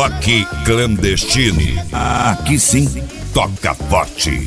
Reboque clandestino. Aqui sim, toca forte.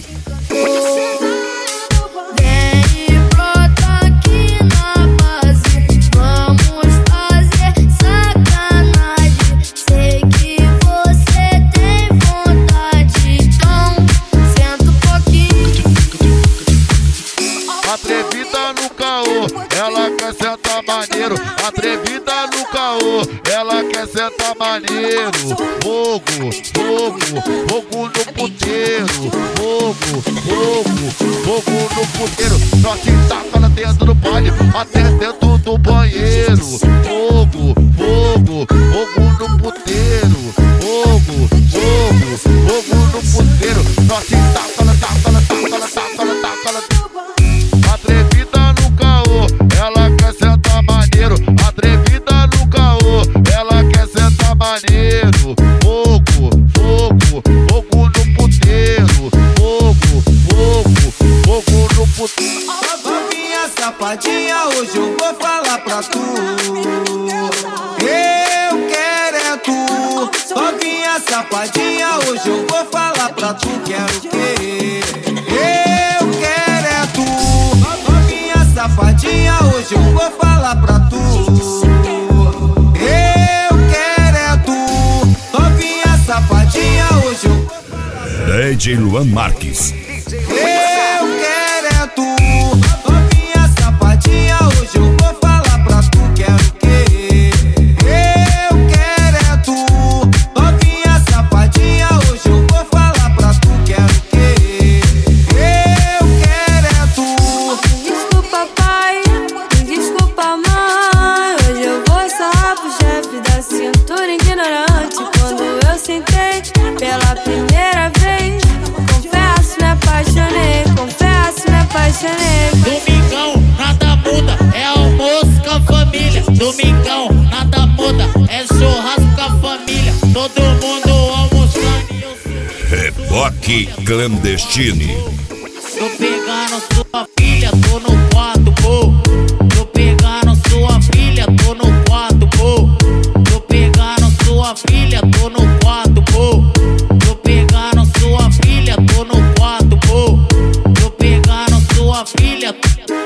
Atrevida no caô, ela quer sentar maneiro. Atrevida no caô, ela quer sentar maneiro. Fogo, fogo, fogo no puteiro. Fogo, fogo, fogo no puteiro. Nós se taca lá dentro do baile, até dentro do banheiro. Fogo, fogo, fogo no puteiro. Fogo, fogo, fogo no puteiro. Nós se taca lá, taca lá, taca lá, taca lá, taca lá. Atrevida no caô, ela quer sentar maneiro. Atrevida no caô, ela quer sentar maneiro. Fogo, fogo, fogo no puteiro. Fogo, fogo, fogo no puteiro. Novinha safadinha, hoje eu vou falar pra tu. Eu quero é tu. Novinha safadinha, hoje eu vou falar pra tu. Quero o quê? Eu quero é tu. Safadinha, hoje eu vou falar pra tu. Eu quero é tu. Novinha safadinha, hoje eu DJ Luan Marques. Eu quero é tu. Novinha safadinha, hoje eu vou falar pra tu. Quero o quê? Eu quero é tu. Novinha safadinha, hoje eu vou falar pra tu. Quero o quê? Eu quero é tu. Desculpa pai, desculpa mãe. Hoje eu vou sarrar pro chefe da cintura ignorante. Quando eu sentei pela primeira vez, confesso, me apaixonei. Confesso, me apaixonei. Domingão, nada muda, é almoço com a família. Domingão, nada muda, é churrasco com a família. Todo mundo almoçando e eu Reboque clandestino. tô pegando sua filha, tô no quarto, pô. Tô pegando sua filha, tô no quarto, pô. Tô pegando sua filha, tô no quarto, pô. Tô pegando sua filha, tô no quarto, pô. Tô pegando sua filha.